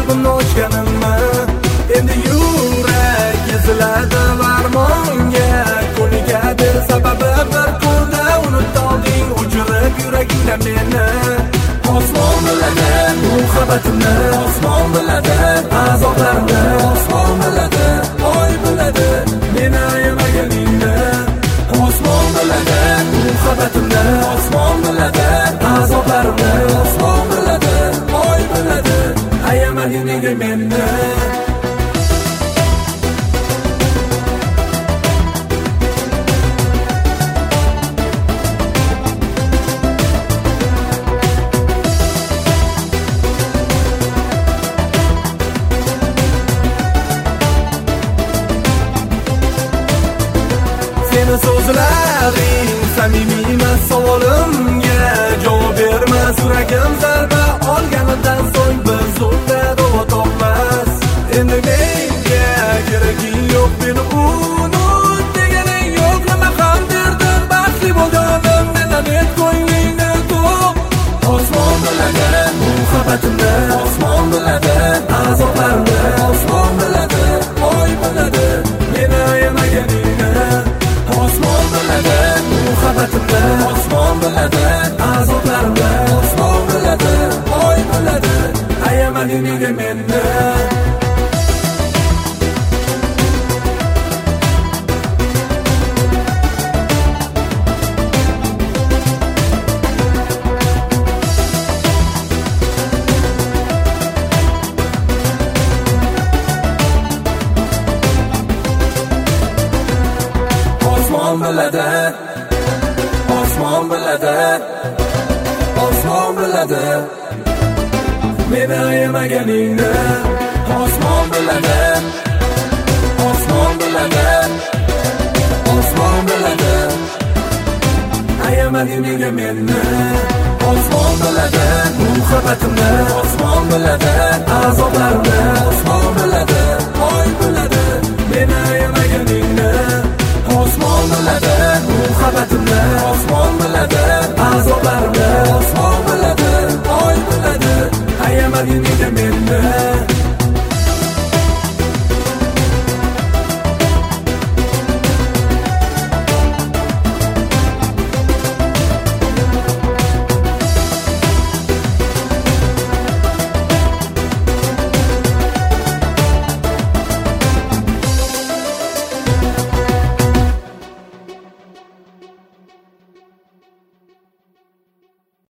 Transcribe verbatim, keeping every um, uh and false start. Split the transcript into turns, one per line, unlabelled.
qalbimni ochganimni. Endi yurak eziladi armonga, ko'nigadir sababi bir kunda unutib olding o'chirib yuragingdan meni. Osmon biladi muhabbatimni, osmon biladi azoblarimni, osmon biladi, oy biladi meni ayamaganingni. Osmon biladi muhabbatimni, osmon biladi azoblarimni, osmon biladi, oy biladi ayamading nega meni. Seni so'zlaring samimiy emas, savolimga javob bermas. Yuragim zarba olganidan so'ng bir zumda davo topmas. Endi menga keraging yo'q, meni unut deganing yo'q. Nima ham derdim baxtli bo'lganim, mendan et ko'nglingni to'q. Osmon biladi muhabbatimni, osmon biladi azoblarimni, osmon biladi, oy biladi meni ayamaganingni. Osmon biladi muhabbatimni, osmon biladi azoblarimni, osmon biladi, oy biladi ayamading nega meni. Osmon biladi, osmon biladi, osmon biladi meni ayamaganingni. Osmon biladi, osmon biladi, osmon biladi ayamading nega meni. Osmon biladi muhabbatimni, osmon biladi azoblarimni, osmon biladi, oy biladi meni ayamaganingni. Osmon biladi muhabbatimni, osmon biladi azoblarimni, osmon biladi, oy biladi ayamading nega meni.